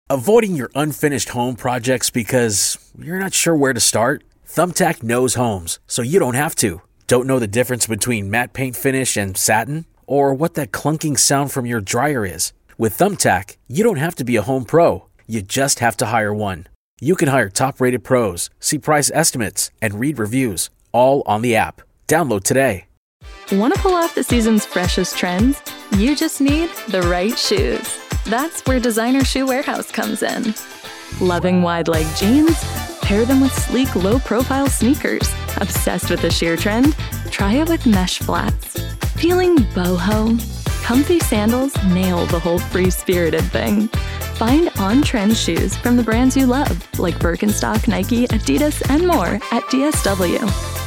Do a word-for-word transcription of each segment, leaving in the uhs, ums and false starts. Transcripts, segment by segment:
Avoiding your unfinished home projects because you're not sure where to start? Thumbtack knows homes, so you don't have to. Don't know the difference between matte paint finish and satin? Or what that clunking sound from your dryer is? With Thumbtack, you don't have to be a home pro. You just have to hire one. You can hire top-rated pros, see price estimates, and read reviews, all on the app. Download today. Want to pull off the season's freshest trends? You just need the right shoes. That's where Designer Shoe Warehouse comes in. Loving wide-leg jeans? Pair them with sleek, low-profile sneakers. Obsessed with the sheer trend? Try it with mesh flats. Feeling boho? Comfy sandals nail the whole free-spirited thing. Find on-trend shoes from the brands you love, like Birkenstock, Nike, Adidas, and more at D S W.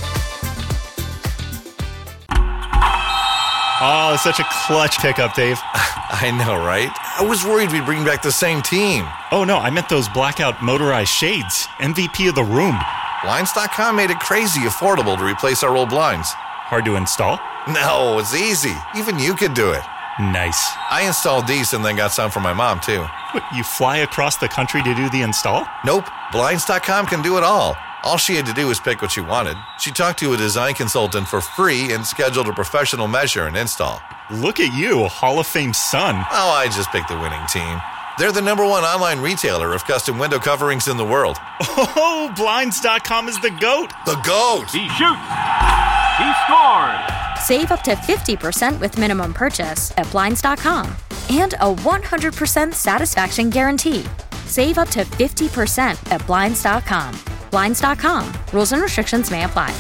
Oh, such a clutch pickup, Dave. I know, right? I was worried we'd bring back the same team. Oh, no, I meant those blackout motorized shades. M V P of the room. Blinds dot com made it crazy affordable to replace our old blinds. Hard to install? No, it's easy. Even you could do it. Nice. I installed these and then got some for my mom, too. What, you fly across the country to do the install? Nope. Blinds dot com can do it all. All she had to do was pick what she wanted. She talked to a design consultant for free and scheduled a professional measure and install. Look at you, a Hall of Fame son. Oh, I just picked the winning team. They're the number one online retailer of custom window coverings in the world. Oh, Blinds dot com is the GOAT. The GOAT! He shoots! He scores! Save up to fifty percent with minimum purchase at Blinds dot com. And a one hundred percent satisfaction guarantee. Save up to fifty percent at Blinds dot com. Blinds dot com. Rules and restrictions may apply.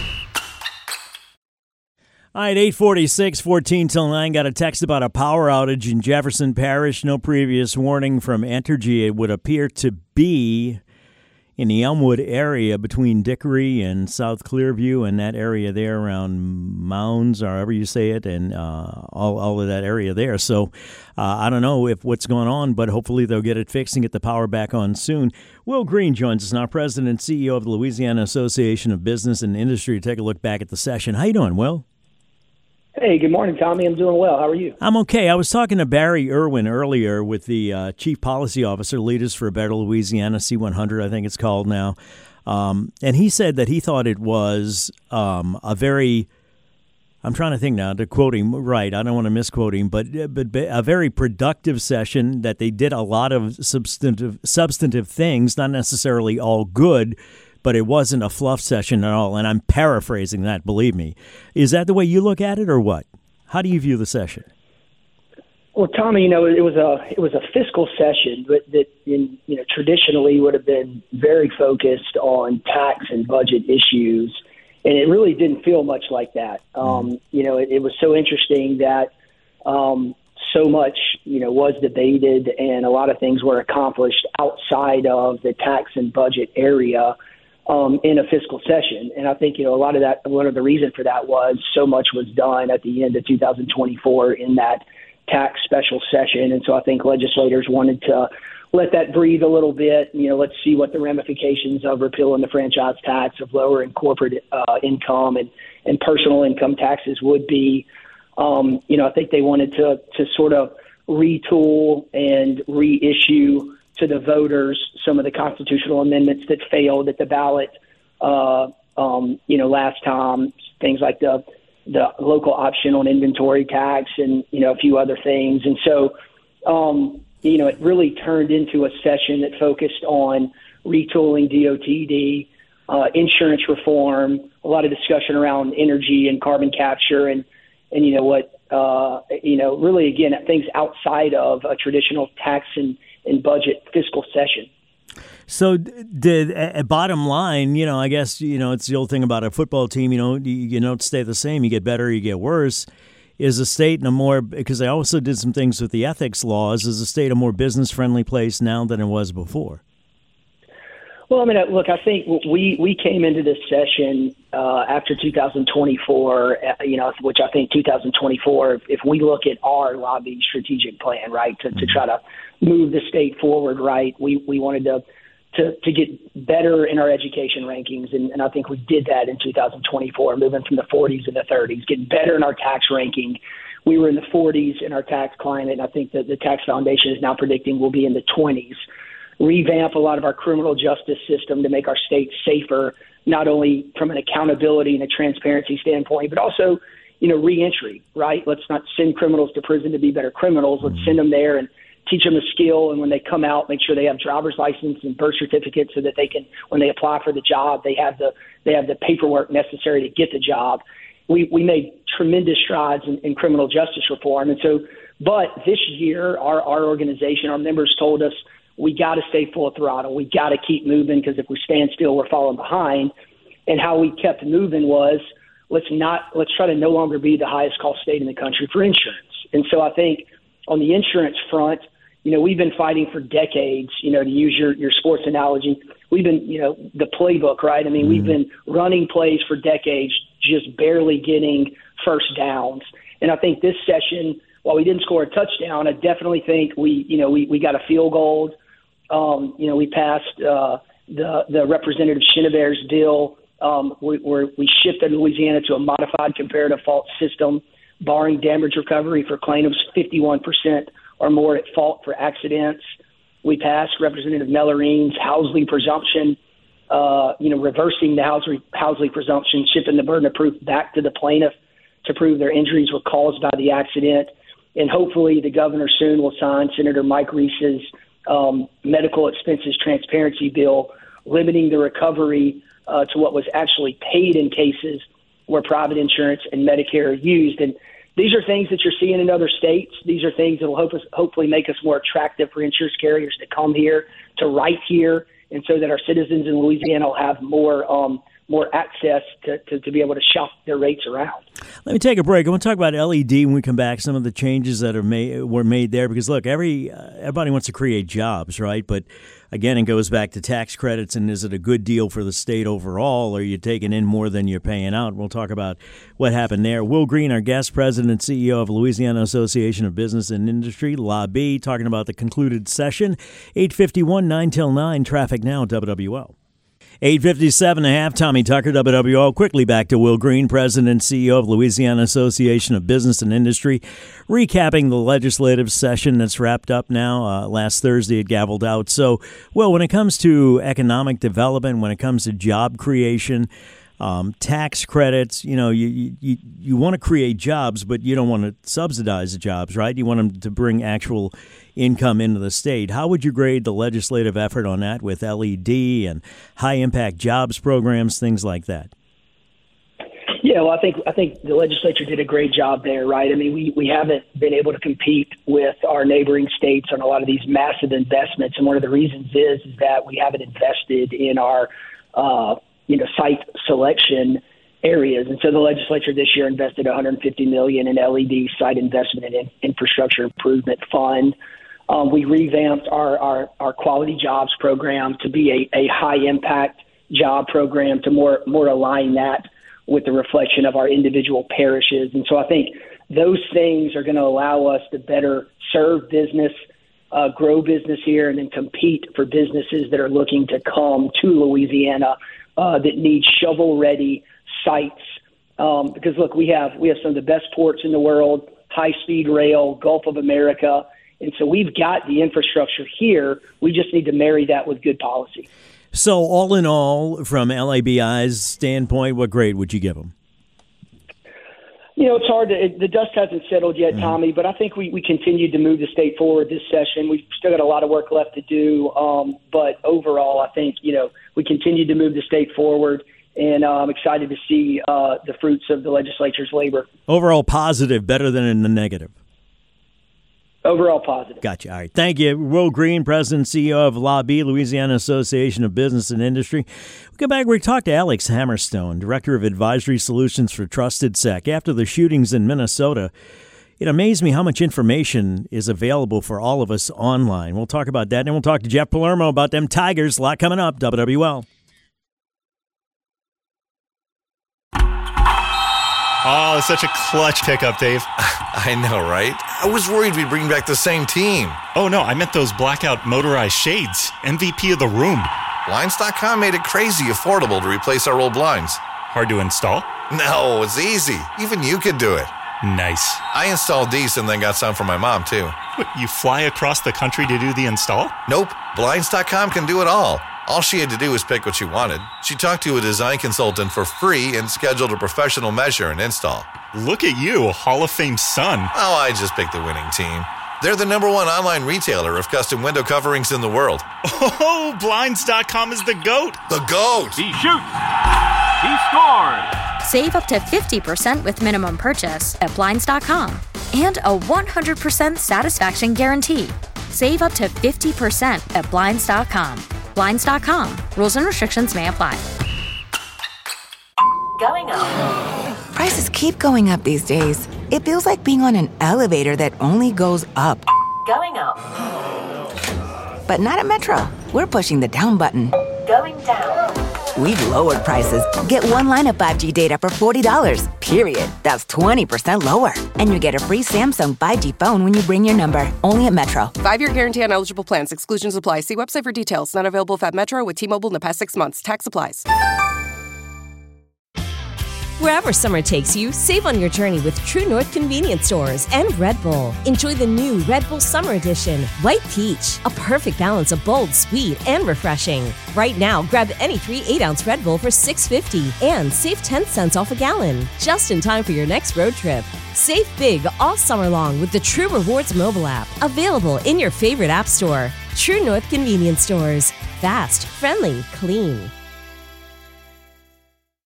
All right, eight forty-six, fourteen till nine. Got a text about a power outage in Jefferson Parish. No previous warning from Entergy. It would appear to be in the Elmwood area between Dickory and South Clearview and that area there around Mounds, or however you say it, and uh, all, all of that area there. So uh, I don't know if what's going on, but hopefully they'll get it fixed and get the power back on soon. Will Green joins us now, President and C E O of the Louisiana Association of Business and Industry, to take a look back at the session. How you doing, Will? Hey, good morning, Tommy. I'm doing well. How are you? I'm okay. I was talking to Barry Irwin earlier with the uh, Chief Policy Officer, Leaders for a Better Louisiana, C one hundred, I think it's called now. Um, and he said that he thought it was um, a very, I'm trying to think now to quote him right, I don't want to misquote him, but, but a very productive session, that they did a lot of substantive substantive things, not necessarily all good, but it wasn't a fluff session at all. And I'm paraphrasing that, believe me. Is that the way you look at it, or what? How do you view the session? Well, Tommy, you know, it was a it was a fiscal session, but that in, you know traditionally would have been very focused on tax and budget issues, and it really didn't feel much like that. Um, you know, it, it was so interesting that um, so much you know was debated, and a lot of things were accomplished outside of the tax and budget area. Um, in a fiscal session. And I think, you know, a lot of that, one of the reason for that was so much was done at the end of two thousand twenty-four in that tax special session. And so I think legislators wanted to let that breathe a little bit. You know, let's see what the ramifications of repealing the franchise tax, of lowering corporate uh, income and, and personal income taxes would be. Um, you know, I think they wanted to, to sort of retool and reissue to the voters some of the constitutional amendments that failed at the ballot, uh, um, you know, last time, things like the the local option on inventory tax and, you know, a few other things. And so, um, you know, it really turned into a session that focused on retooling D O T D, uh, insurance reform, a lot of discussion around energy and carbon capture and, and you know, what, uh, you know, really, again, things outside of a traditional tax and in budget fiscal session. So did uh, bottom line, you know, I guess, you know, it's the old thing about a football team, you know, you, you don't stay the same, you get better, you get worse. Is the state in a more, because I also did some things with the ethics laws, is the state a more business-friendly place now than it was before? Well, I mean, look, I think we, we came into this session uh, after two thousand twenty-four, uh, you know, which I think two thousand twenty-four, if, if we look at our lobby strategic plan, right, to, to try to move the state forward, right, we, we wanted to, to to get better in our education rankings, and, and I think we did that in two thousand twenty-four, moving from the forties to the thirties, getting better in our tax ranking. we were in the forties in our tax climate, and I think that the Tax Foundation is now predicting we'll be in the twenties. Revamp a lot of our criminal justice system to make our state safer, not only from an accountability and a transparency standpoint, but also, you know, reentry, right? Let's not send criminals to prison to be better criminals. Let's send them there and teach them a skill, and when they come out, make sure they have driver's license and birth certificate so that they can, when they apply for the job, they have the they have the paperwork necessary to get the job. We we made tremendous strides in, in criminal justice reform, and so, but this year, our our organization, our members told us, we got to stay full throttle. We got to keep moving, because if we stand still, we're falling behind. And how we kept moving was, let's not let's try to no longer be the highest cost state in the country for insurance. And so I think on the insurance front, you know, we've been fighting for decades, you know, to use your, your sports analogy. We've been, you know, the playbook, right? I mean, mm-hmm. we've been running plays for decades, just barely getting first downs. And I think this session, while we didn't score a touchdown, I definitely think we, you know, we, we got a field goal. Um, you know, we passed uh, the the Representative Chenevert's bill. Um, we, we're, we shifted Louisiana to a modified comparative fault system, barring damage recovery for plaintiffs fifty-one percent or more at fault for accidents. We passed Representative Mellorine's Housley presumption, uh, you know, reversing the Housley, Housley presumption, shifting the burden of proof back to the plaintiff to prove their injuries were caused by the accident. And hopefully the governor soon will sign Senator Mike Reese's um, medical expenses transparency bill, limiting the recovery uh, to what was actually paid in cases where private insurance and Medicare are used. And these are things that you're seeing in other states. These are things that will hope us, hopefully make us more attractive for insurance carriers to come here, to write here, and so that our citizens in Louisiana will have more um, more access to, to, to be able to shop their rates around. Let me take a break. I want to talk about L E D when we come back, some of the changes that are made, were made there. Because, look, every uh, everybody wants to create jobs, right? But, again, it goes back to tax credits, and is it a good deal for the state overall, or are you taking in more than you're paying out? We'll talk about what happened there. Will Green, our guest, President and C E O of Louisiana Association of Business and Industry, L A B, talking about the concluded session. eight fifty-one, nine till nine, traffic now, W W L. eight fifty-seven and a half, Tommy Tucker, W W L. Quickly back to Will Green, President and C E O of Louisiana Association of Business and Industry, recapping the legislative session that's wrapped up now. Uh, last Thursday it gavelled out. So, Will, when it comes to economic development, when it comes to job creation, um, tax credits, you know, you, you, you want to create jobs, but you don't want to subsidize the jobs, right? You want them to bring actual income into the state. How would you grade the legislative effort on that with L E D and high-impact jobs programs, things like that? Yeah, well, I think I think the legislature did a great job there, right? I mean, we, we haven't been able to compete with our neighboring states on a lot of these massive investments, and one of the reasons is, is that we haven't invested in our uh, you know site selection areas. And so the legislature this year invested one hundred fifty million dollars in L E D site investment and infrastructure improvement fund. Um, we revamped our, our, our quality jobs program to be a, a high impact job program to more more align that with the reflection of our individual parishes. And so I think those things are going to allow us to better serve business, uh, grow business here, and then compete for businesses that are looking to come to Louisiana uh, that need shovel ready sites. Um, because look, we have we have some of the best ports in the world, high speed rail, Gulf of America. And so we've got the infrastructure here. We just need to marry that with good policy. So all in all, from L A B I's standpoint, what grade would you give them? You know, it's hard to, it, the dust hasn't settled yet, mm-hmm. Tommy, but I think we, we continued to move the state forward this session. We've still got a lot of work left to do. Um, but overall, I think, you know, we continued to move the state forward. And uh, I'm excited to see uh, the fruits of the legislature's labor. Overall positive, better than in the negative. Overall positive. Gotcha. All right. Thank you. Will Green, President and C E O of L A B, Louisiana Association of Business and Industry. We'll get back. We talked to Alex Hammerstone, Director of Advisory Solutions for Trusted Sec. After the shootings in Minnesota, it amazed me how much information is available for all of us online. We'll talk about that, and we'll talk to Jeff Palermo about them Tigers. A lot coming up. W W L. Oh, such a clutch pickup, Dave. I know, right? I was worried we'd bring back the same team. Oh, no, I meant those blackout motorized shades. M V P of the room. Blinds dot com made it crazy affordable to replace our old blinds. Hard to install? No, it's easy. Even you could do it. Nice. I installed these and then got some for my mom, too. What, you fly across the country to do the install? Nope. Blinds dot com can do it all. All she had to do was pick what she wanted. She talked to a design consultant for free and scheduled a professional measure and install. Look at you, Hall of Fame son. Oh, I just picked the winning team. They're the number one online retailer of custom window coverings in the world. Oh, Blinds dot com is the GOAT. The GOAT! He shoots. He scores. Save up to fifty percent with minimum purchase at Blinds dot com. And a one hundred percent satisfaction guarantee. Save up to fifty percent at Blinds dot com. Blinds dot com. Rules and restrictions may apply. Going up. Prices keep going up these days. It feels like being on an elevator that only goes up. Going up. But not at Metro. We're pushing the down button. Going down. We've lowered prices. Get one line of five G data for forty dollars, period. That's twenty percent lower. And you get a free Samsung five G phone when you bring your number. Only at Metro. Five-year guarantee on eligible plans. Exclusions apply. See website for details. Not available at Metro with T-Mobile in the past six months. Tax applies. Wherever summer takes you, save on your journey with True North Convenience Stores and Red Bull. Enjoy the new Red Bull Summer Edition, White Peach, a perfect balance of bold, sweet, and refreshing. Right now, grab any three eight-ounce Red Bull for six dollars and fifty cents and save ten cents off a gallon, just in time for your next road trip. Save big all summer long with the True Rewards mobile app, available in your favorite app store. True North Convenience Stores. Fast, friendly, clean.